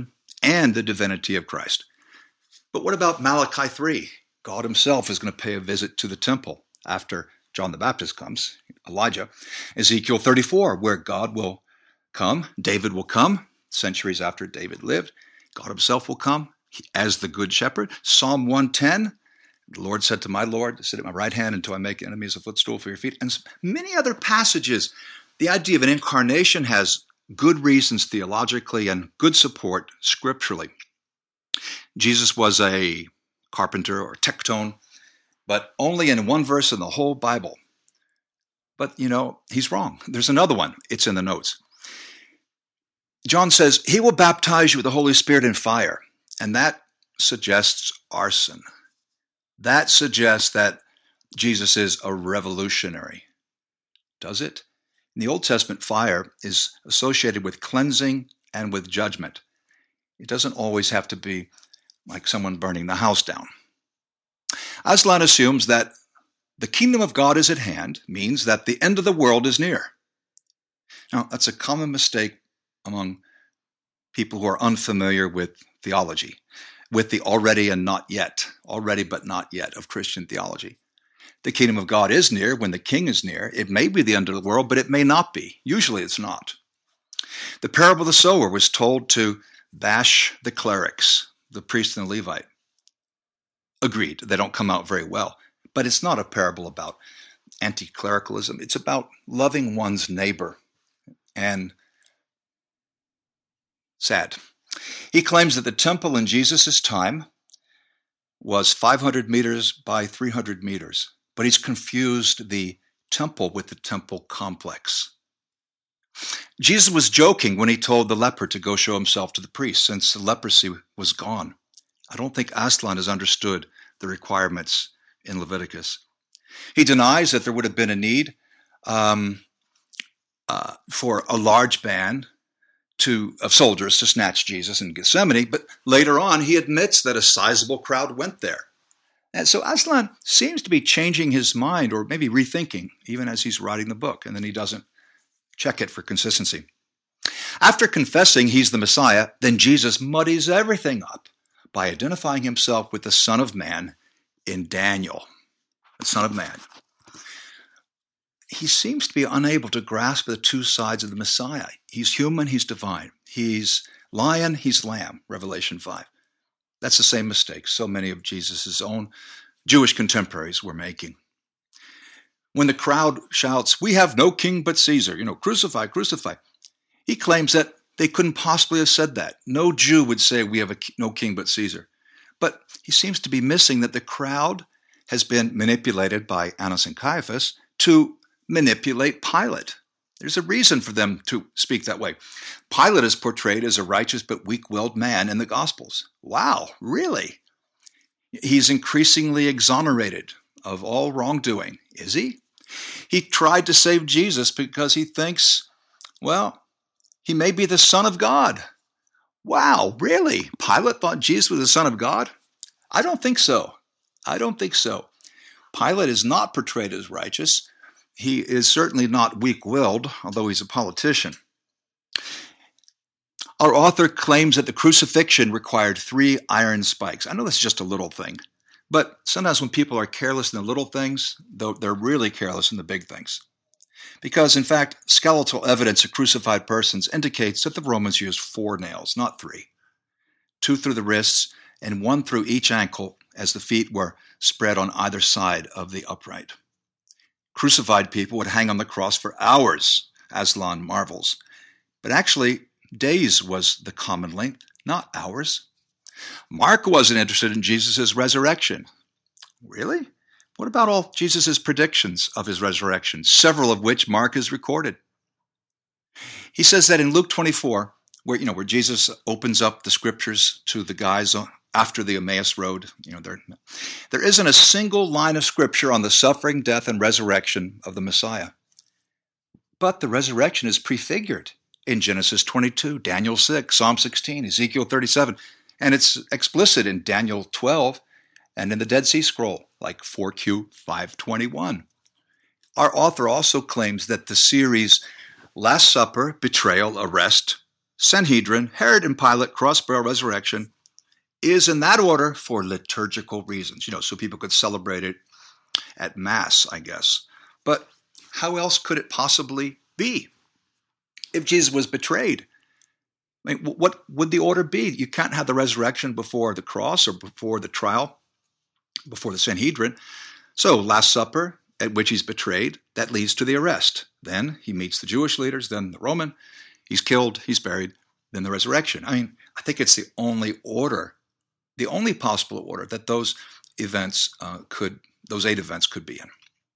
and the divinity of Christ. But what about Malachi three? God himself is going to pay a visit to the temple after John the Baptist comes, Elijah. Ezekiel thirty-four, where God will come, David will come, centuries after David lived. God himself will come as the good shepherd. Psalm one ten, the Lord said to my Lord, sit at my right hand until I make enemies a footstool for your feet. And many other passages. The idea of an incarnation has good reasons theologically and good support scripturally. Jesus was a carpenter or tecton, but only in one verse in the whole Bible. But, you know, he's wrong. There's another one. It's in the notes. John says, he will baptize you with the Holy Spirit and fire. And that suggests arson. That suggests that Jesus is a revolutionary. Does it? In the Old Testament, fire is associated with cleansing and with judgment. It doesn't always have to be like someone burning the house down. Aslan assumes that the kingdom of God is at hand, means that the end of the world is near. Now, that's a common mistake among people who are unfamiliar with theology, with the already and not yet, already but not yet of Christian theology. The kingdom of God is near when the king is near. It may be the end of the world, but it may not be. Usually it's not. The parable of the sower was told to bash the clerics, the priest and the Levite. Agreed, they don't come out very well. But it's not a parable about anti-clericalism. It's about loving one's neighbor. And sad. He claims that the temple in Jesus' time was five hundred meters by three hundred meters. But he's confused the temple with the temple complex. Jesus was joking when he told the leper to go show himself to the priest, since the leprosy was gone. I don't think Aslan has understood the requirements in Leviticus. He denies that there would have been a need um, uh, for a large band to, of soldiers to snatch Jesus in Gethsemane, but later on he admits that a sizable crowd went there. And so Aslan seems to be changing his mind, or maybe rethinking, even as he's writing the book, and then he doesn't check it for consistency. After confessing he's the Messiah, then Jesus muddies everything up by identifying himself with the Son of Man in Daniel, the Son of Man. He seems to be unable to grasp the two sides of the Messiah. He's human, he's divine. He's lion, he's lamb, Revelation five. That's the same mistake so many of Jesus' own Jewish contemporaries were making. When the crowd shouts, "We have no king but Caesar," you know, crucify, crucify, he claims that they couldn't possibly have said that. No Jew would say, "We have a, no king but Caesar." But he seems to be missing that the crowd has been manipulated by Annas and Caiaphas to manipulate Pilate. There's a reason for them to speak that way. Pilate is portrayed as a righteous but weak-willed man in the Gospels. Wow, really? He's increasingly exonerated of all wrongdoing, is he? He tried to save Jesus because he thinks, well, he may be the Son of God. Wow, really? Pilate thought Jesus was the Son of God? I don't think so. I don't think so. Pilate is not portrayed as righteous. He is certainly not weak-willed, although he's a politician. Our author claims that the crucifixion required three iron spikes. I know this is just a little thing, but sometimes when people are careless in the little things, they're really careless in the big things. Because, in fact, skeletal evidence of crucified persons indicates that the Romans used four nails, not three. Two through the wrists and one through each ankle as the feet were spread on either side of the upright. Crucified people would hang on the cross for hours, Aslan marvels. But actually, days was the common length, not hours. Mark wasn't interested in Jesus' resurrection. Really? What about all Jesus' predictions of his resurrection, several of which Mark has recorded? He says that in Luke twenty-four, where you know where Jesus opens up the scriptures to the guys after the Emmaus Road, you know, there, there isn't a single line of scripture on the suffering, death, and resurrection of the Messiah. But the resurrection is prefigured in Genesis twenty-two, Daniel six, Psalm sixteen, Ezekiel thirty-seven, and it's explicit in Daniel twelve and in the Dead Sea Scroll, like four Q five twenty-one. Our author also claims that the series Last Supper, Betrayal, Arrest, Sanhedrin, Herod and Pilate, cross-barrel resurrection, is in that order for liturgical reasons, you know, so people could celebrate it at Mass, I guess. But how else could it possibly be? If Jesus was betrayed, I mean, what would the order be? You can't have the resurrection before the cross or before the trial, before the Sanhedrin. So, Last Supper, at which he's betrayed, that leads to the arrest. Then he meets the Jewish leaders, then the Roman. He's killed, he's buried, then the resurrection. I mean, I think it's the only order, the only possible order that those events uh, could, those eight events could be in.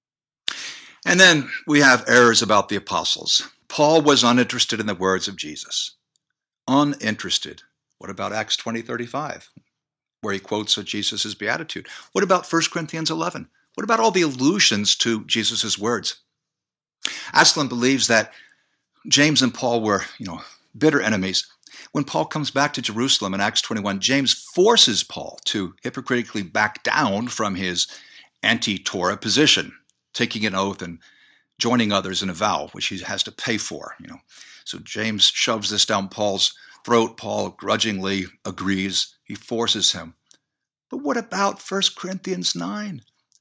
And then we have errors about the apostles. Paul was uninterested in the words of Jesus. Uninterested. What about Acts twenty thirty-five, where he quotes Jesus' beatitude? What about First Corinthians eleven? What about all the allusions to Jesus' words? Aslan believes that James and Paul were, you know, bitter enemies. When Paul comes back to Jerusalem in Acts twenty-one, James forces Paul to hypocritically back down from his anti-Torah position, taking an oath and joining others in a vow, which he has to pay for, you know. So James shoves this down Paul's throat. Paul grudgingly agrees. He forces him. But what about First Corinthians nine?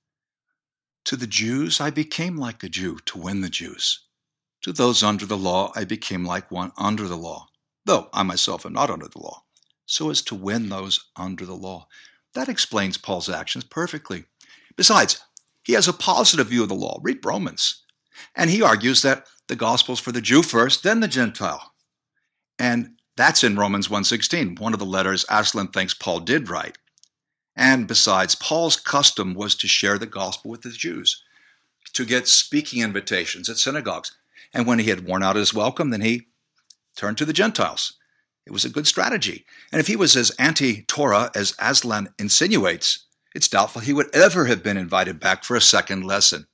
To the Jews, I became like a Jew to win the Jews. To those under the law, I became like one under the law, though I myself am not under the law, so as to win those under the law. That explains Paul's actions perfectly. Besides, he has a positive view of the law. Read Romans. And he argues that the gospel's for the Jew first, then the Gentile. And that's in Romans one sixteen, one of the letters Aslan thinks Paul did write. And besides, Paul's custom was to share the gospel with the Jews, to get speaking invitations at synagogues. And when he had worn out his welcome, then he turned to the Gentiles. It was a good strategy. And if he was as anti-Torah as Aslan insinuates, it's doubtful he would ever have been invited back for a second lesson.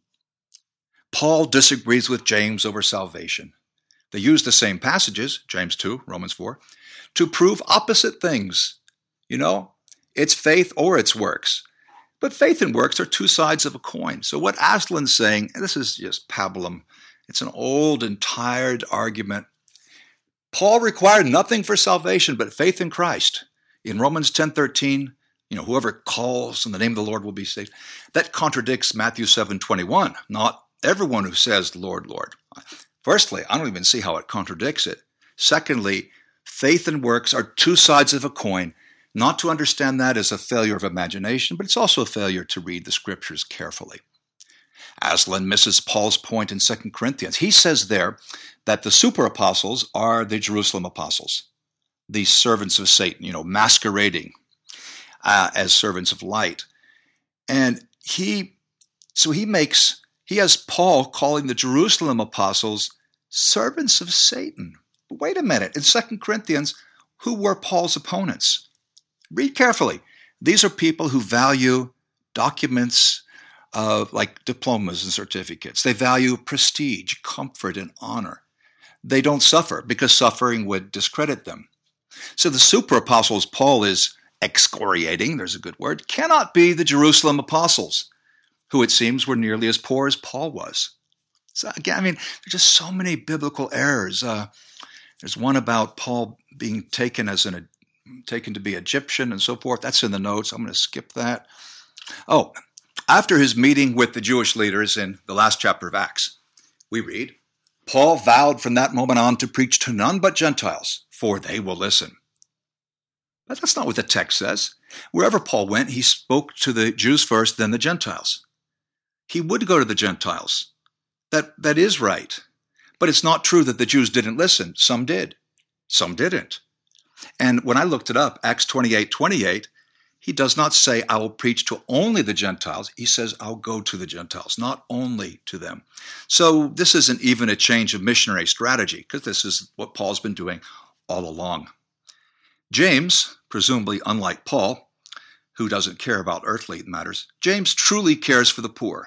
Paul disagrees with James over salvation. They use the same passages, James two, Romans four, to prove opposite things. You know, it's faith or it's works. But faith and works are two sides of a coin. So what Aslan's saying, and this is just pablum, it's an old and tired argument. Paul required nothing for salvation but faith in Christ. In Romans ten thirteen, you know, whoever calls in the name of the Lord will be saved. That contradicts Matthew seven twenty-one, not everyone who says, Lord, Lord. Firstly, I don't even see how it contradicts it. Secondly, faith and works are two sides of a coin. Not to understand that is a failure of imagination, but it's also a failure to read the scriptures carefully. Aslan misses Paul's point in Second Corinthians. He says there that the super apostles are the Jerusalem apostles, the servants of Satan, you know, masquerading uh, as servants of light. And he, so he makes, he has Paul calling the Jerusalem apostles servants of Satan. But wait a minute, in Second Corinthians, who were Paul's opponents? Read carefully. These are people who value documents uh, like diplomas and certificates. They value prestige, comfort, and honor. They don't suffer because suffering would discredit them. So the super apostles Paul is excoriating, there's a good word, cannot be the Jerusalem apostles, who it seems were nearly as poor as Paul was. So again, I mean, there's just so many biblical errors. Uh, there's one about Paul being taken as an taken to be Egyptian and so forth. That's in the notes. I'm going to skip that. Oh, after his meeting with the Jewish leaders in the last chapter of Acts, we read, Paul vowed from that moment on to preach to none but Gentiles, for they will listen. But that's not what the text says. Wherever Paul went, he spoke to the Jews first, then the Gentiles. He would go to the Gentiles. That, that is right. But it's not true that the Jews didn't listen. Some did. Some didn't. And when I looked it up, Acts twenty-eight twenty-eight, he does not say, I will preach to only the Gentiles. He says, I'll go to the Gentiles, not only to them. So this isn't even a change of missionary strategy, because this is what Paul's been doing all along. James, presumably unlike Paul, who doesn't care about earthly matters, James truly cares for the poor.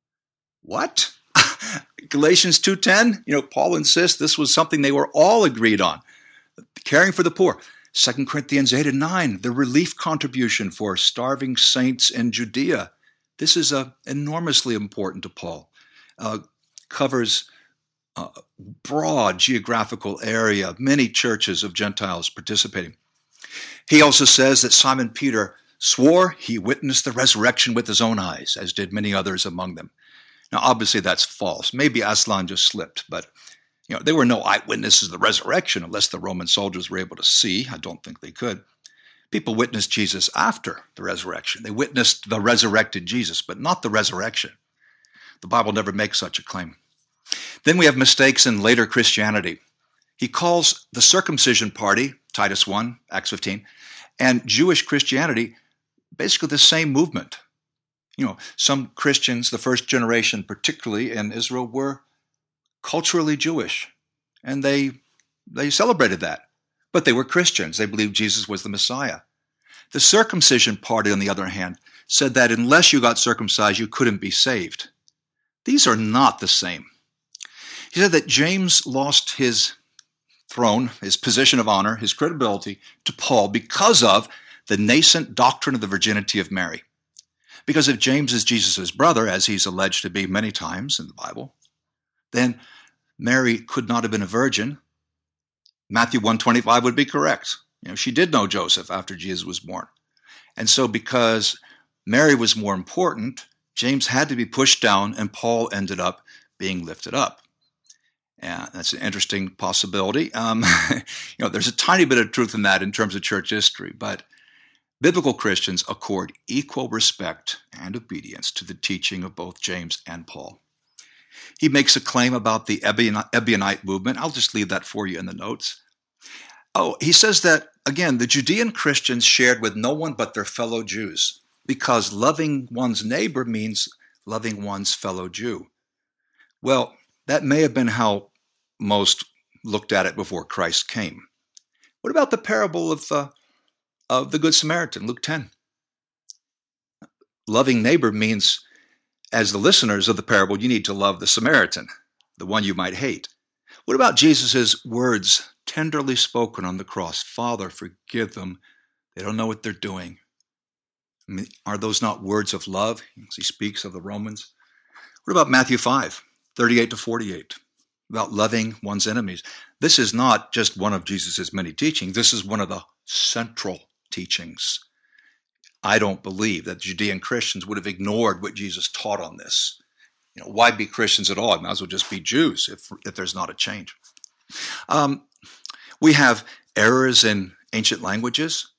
What? Galatians two ten, you know, Paul insists this was something they were all agreed on. Caring for the poor. Second Corinthians eight and nine, the relief contribution for starving saints in Judea. This is uh, enormously important to Paul. Uh, covers uh, broad geographical area, many churches of Gentiles participating. He also says that Simon Peter swore he witnessed the resurrection with his own eyes, as did many others among them. Now, obviously, that's false. Maybe Aslan just slipped, but you know, there were no eyewitnesses of the resurrection unless the Roman soldiers were able to see. I don't think they could. People witnessed Jesus after the resurrection. They witnessed the resurrected Jesus, but not the resurrection. The Bible never makes such a claim. Then we have mistakes in later Christianity. He calls the circumcision party, Titus one, Acts fifteen, and Jewish Christianity basically the same movement. You know, some Christians, the first generation, particularly in Israel, were culturally Jewish, and they they celebrated that. But they were Christians. They believed Jesus was the Messiah. The circumcision party, on the other hand, said that unless you got circumcised, you couldn't be saved. These are not the same. He said that James lost his throne, his position of honor, his credibility to Paul because of the nascent doctrine of the virginity of Mary. Because if James is Jesus' brother, as he's alleged to be many times in the Bible, then Mary could not have been a virgin. Matthew one twenty-five would be correct. You know, she did know Joseph after Jesus was born. And so because Mary was more important, James had to be pushed down and Paul ended up being lifted up. And that's an interesting possibility. Um, you know, there's a tiny bit of truth in that in terms of church history, but biblical Christians accord equal respect and obedience to the teaching of both James and Paul. He makes a claim about the Ebionite movement. I'll just leave that for you in the notes. Oh, he says that, again, the Judean Christians shared with no one but their fellow Jews, because loving one's neighbor means loving one's fellow Jew. Well, that may have been how most looked at it before Christ came. What about the parable of, uh, of the Good Samaritan, Luke ten? Loving neighbor means, as the listeners of the parable, you need to love the Samaritan, the one you might hate. What about Jesus' words tenderly spoken on the cross? Father, forgive them. They don't know what they're doing. I mean, are those not words of love as he speaks of the Romans? What about Matthew five, thirty-eight to forty-eight, about loving one's enemies? This is not just one of Jesus' many teachings. This is one of the central teachings. I don't believe that Judean Christians would have ignored what Jesus taught on this. You know, why be Christians at all? It might as well just be Jews if, if there's not a change. Um, we have errors in ancient languages.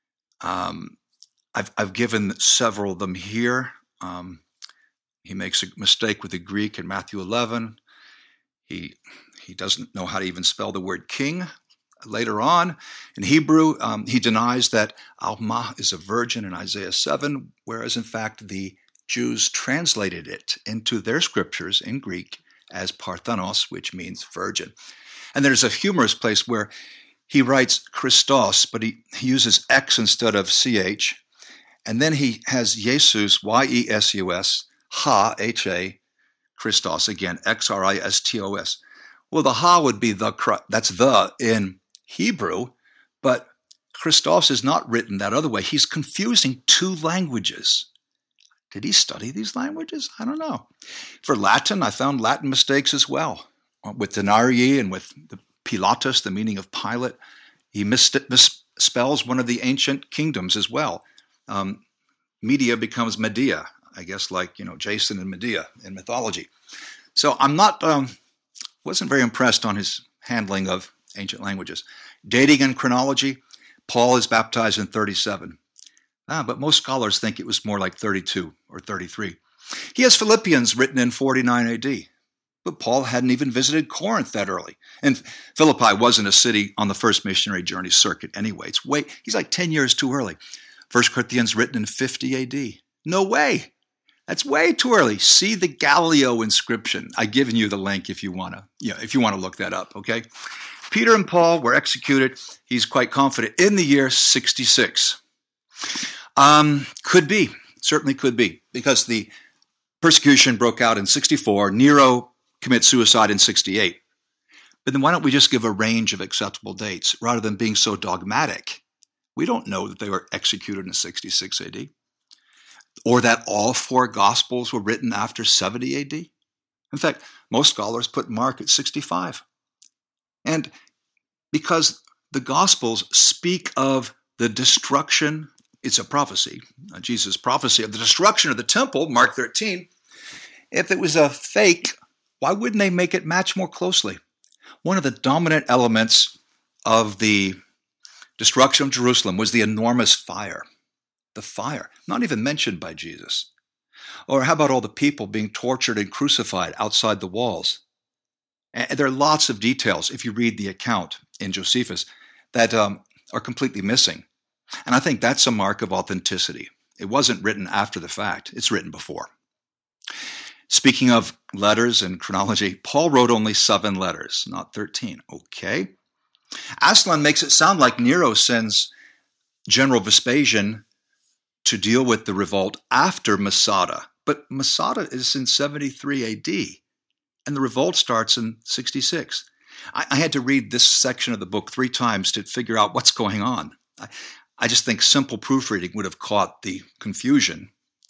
Um, I've, I've given several of them here. Um, he makes a mistake with the Greek in Matthew eleven. He, he doesn't know how to even spell the word king. Later on, in Hebrew, um, he denies that Alma is a virgin in Isaiah seven, whereas in fact the Jews translated it into their scriptures in Greek as Parthenos, which means virgin. And there's a humorous place where he writes Christos, but he, he uses X instead of C H, and then he has Jesus, Y E S U S, Ha, H A, Christos, again, X R I S T O S. Well, the Ha would be the, that's the in Hebrew, but Christos is not written that other way. He's confusing two languages. Did he study these languages? I don't know. For Latin, I found Latin mistakes as well. With denarii and with the Pilatus, the meaning of Pilate, he misspells one of the ancient kingdoms as well. Um, Media becomes Medea, I guess, like, you know, Jason and Medea in mythology. So I'm not, um, wasn't very impressed on his handling of ancient languages. Dating and chronology, Paul is baptized in thirty-seven. Ah, but most scholars think it was more like thirty-two or thirty-three. He has Philippians written in forty-nine A D, but Paul hadn't even visited Corinth that early. And Philippi wasn't a city on the first missionary journey circuit anyway. It's way, he's like ten years too early. First Corinthians written in fifty A D. No way. That's way too early. See the Gallio inscription. I've given you the link if you want to, you know, if you want to look that up, okay? Peter and Paul were executed, he's quite confident, in the year sixty-six. Um, could be, certainly could be, because the persecution broke out in sixty-four. Nero commits suicide in sixty-eight. But then why don't we just give a range of acceptable dates rather than being so dogmatic? We don't know that they were executed in sixty-six A D, or that all four Gospels were written after seventy A D. In fact, most scholars put Mark at sixty-five. And because the Gospels speak of the destruction, it's a prophecy, Jesus' prophecy of the destruction of the temple, Mark thirteen. If it was a fake, why wouldn't they make it match more closely? One of the dominant elements of the destruction of Jerusalem was the enormous fire. The fire, not even mentioned by Jesus. Or how about all the people being tortured and crucified outside the walls? And there are lots of details, if you read the account in Josephus, that um, are completely missing. And I think that's a mark of authenticity. It wasn't written after the fact. It's written before. Speaking of letters and chronology, Paul wrote only seven letters, not thirteen. Okay. Aslan makes it sound like Nero sends General Vespasian to deal with the revolt after Masada. But Masada is in seventy-three A D, and the revolt starts in sixty-six. I, I had to read this section of the book three times to figure out what's going on. I, I just think simple proofreading would have caught the confusion.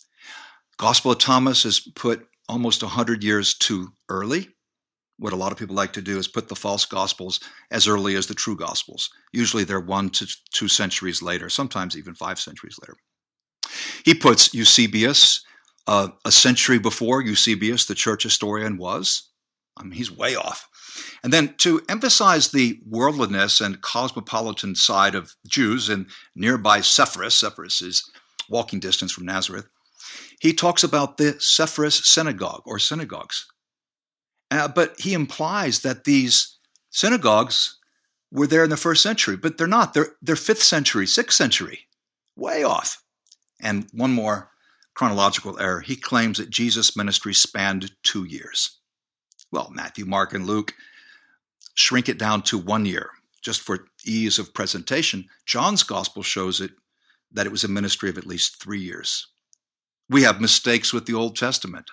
Gospel of Thomas is put almost one hundred years too early. What a lot of people like to do is put the false Gospels as early as the true Gospels. Usually they're one to two centuries later, sometimes even five centuries later. He puts Eusebius uh, a century before Eusebius, the church historian, was. I mean, he's way off. And then to emphasize the worldliness and cosmopolitan side of Jews in nearby Sepphoris, Sepphoris is walking distance from Nazareth, he talks about the Sepphoris synagogue or synagogues. Uh, but he implies that these synagogues were there in the first century, but they're not. They're, they're fifth century, sixth century, way off. And one more chronological error. He claims that Jesus' ministry spanned two years. Well, Matthew, Mark, and Luke shrink it down to one year, just for ease of presentation. John's gospel shows it that it was a ministry of at least three years. We have mistakes with the Old Testament.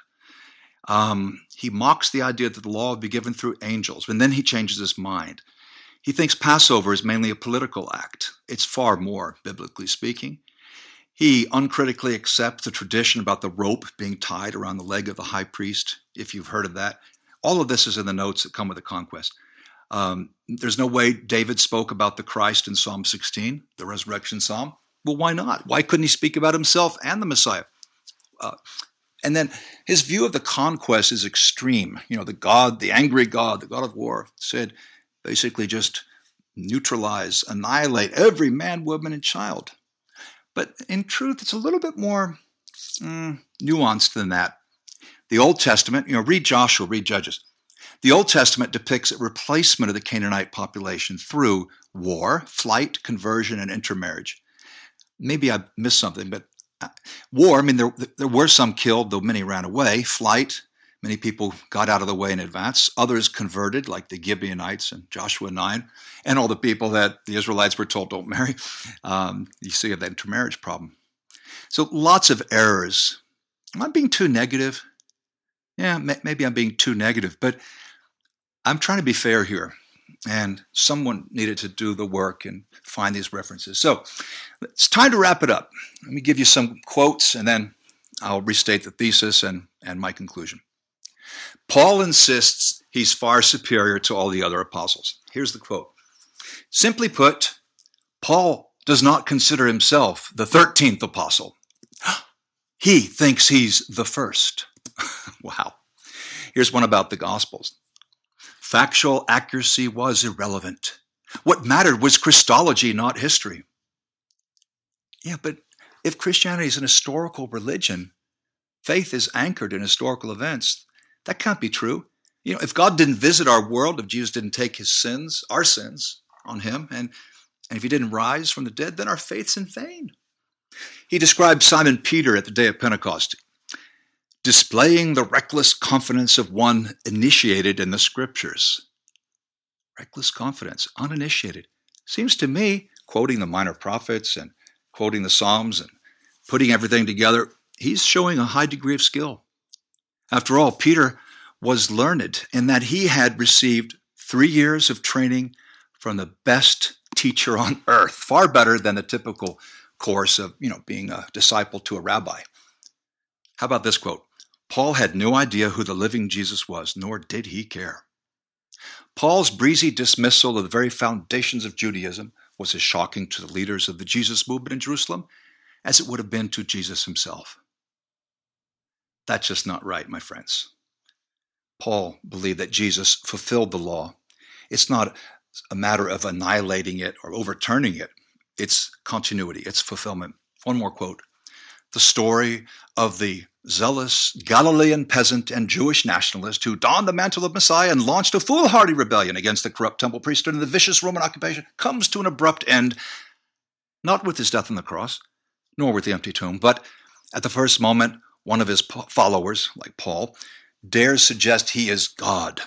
Um, he mocks the idea that the law would be given through angels, and then he changes his mind. He thinks Passover is mainly a political act. It's far more, biblically speaking. He uncritically accepts the tradition about the rope being tied around the leg of the high priest, if you've heard of that. All of this is in the notes that come with the conquest. Um, there's no way David spoke about the Christ in Psalm sixteen, the resurrection psalm. Well, why not? Why couldn't he speak about himself and the Messiah? Uh, and then his view of the conquest is extreme. You know, the God, the angry God, the God of war, said basically just neutralize, annihilate every man, woman, and child. But in truth, it's a little bit more mm, nuanced than that. The Old Testament, you know, read Joshua, read Judges. The Old Testament depicts a replacement of the Canaanite population through war, flight, conversion, and intermarriage. Maybe I missed something, but war, I mean, there, there were some killed, though many ran away. Flight, many people got out of the way in advance. Others converted, like the Gibeonites in Joshua nine, and all the people that the Israelites were told don't marry. Um, you see that intermarriage problem. So lots of errors. Am I being too negative? Yeah, maybe I'm being too negative, but I'm trying to be fair here. And someone needed to do the work and find these references. So it's time to wrap it up. Let me give you some quotes, and then I'll restate the thesis and, and my conclusion. Paul insists he's far superior to all the other apostles. Here's the quote. Simply put, Paul does not consider himself the thirteenth apostle. He thinks he's the first. Wow. Here's one about the Gospels. Factual accuracy was irrelevant. What mattered was Christology, not history. Yeah, but if Christianity is an historical religion, faith is anchored in historical events, that can't be true. You know, if God didn't visit our world, if Jesus didn't take his sins, our sins, on him, and, and if he didn't rise from the dead, then our faith's in vain. He described Simon Peter at the day of Pentecost, displaying the reckless confidence of one initiated in the scriptures. Reckless confidence, uninitiated. Seems to me, quoting the minor prophets and quoting the Psalms and putting everything together, he's showing a high degree of skill. After all, Peter was learned in that he had received three years of training from the best teacher on earth, far better than the typical course of, you know, being a disciple to a rabbi. How about this quote? Paul had no idea who the living Jesus was, nor did he care. Paul's breezy dismissal of the very foundations of Judaism was as shocking to the leaders of the Jesus movement in Jerusalem as it would have been to Jesus himself. That's just not right, my friends. Paul believed that Jesus fulfilled the law. It's not a matter of annihilating it or overturning it. It's continuity, it's fulfillment. One more quote. The story of the zealous Galilean peasant and Jewish nationalist who donned the mantle of Messiah and launched a foolhardy rebellion against the corrupt temple priesthood and the vicious Roman occupation comes to an abrupt end, not with his death on the cross, nor with the empty tomb, but at the first moment, one of his followers, like Paul, dares suggest he is God.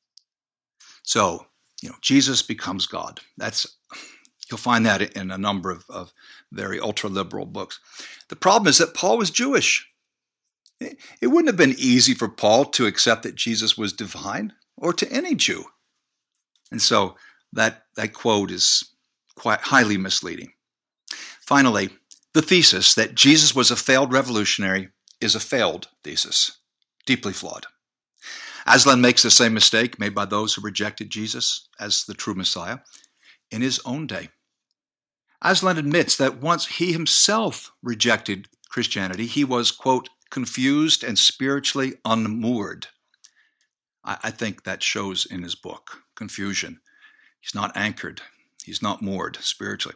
So, you know, Jesus becomes God. That's You'll find that in a number of, of very ultra-liberal books. The problem is that Paul was Jewish. It wouldn't have been easy for Paul to accept that Jesus was divine, or to any Jew. And so that, that quote is quite highly misleading. Finally, the thesis that Jesus was a failed revolutionary is a failed thesis, deeply flawed. Aslan makes the same mistake made by those who rejected Jesus as the true Messiah in his own day. Aslan admits that once he himself rejected Christianity, he was, quote, confused and spiritually unmoored. I, I think that shows in his book, Confusion. He's not anchored. He's not moored spiritually.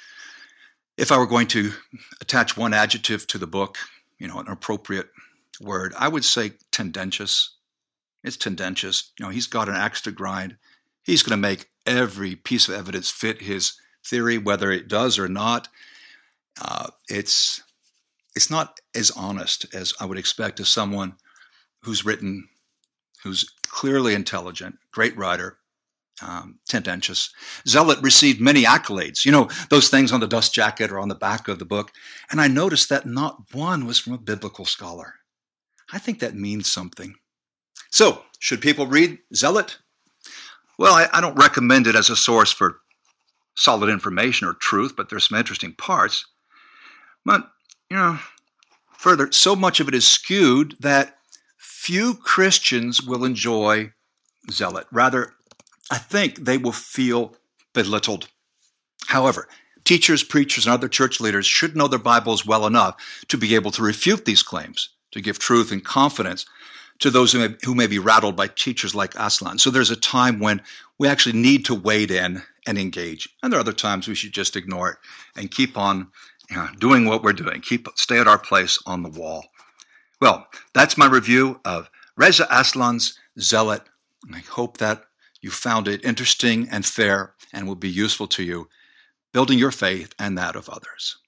If I were going to attach one adjective to the book, you know, an appropriate word, I would say tendentious. It's tendentious. You know, he's got an axe to grind. He's going to make every piece of evidence fit his theory, whether it does or not. Uh, it's it's not as honest as I would expect of someone who's written, who's clearly intelligent, great writer, um, tendentious. Zealot received many accolades, you know, those things on the dust jacket or on the back of the book. And I noticed that not one was from a biblical scholar. I think that means something. So, should people read Zealot? Well, I, I don't recommend it as a source for solid information or truth, but there's some interesting parts. But, you know, further, so much of it is skewed that few Christians will enjoy Zealot. Rather, I think they will feel belittled. However, teachers, preachers, and other church leaders should know their Bibles well enough to be able to refute these claims, to give truth and confidence to those who may, who may be rattled by teachers like Aslan. So there's a time when we actually need to wade in and engage. And there are other times we should just ignore it and keep on you know, doing what we're doing. Keep stay at our place on the wall. Well, that's my review of Reza Aslan's Zealot. I hope that you found it interesting and fair and will be useful to you, building your faith and that of others.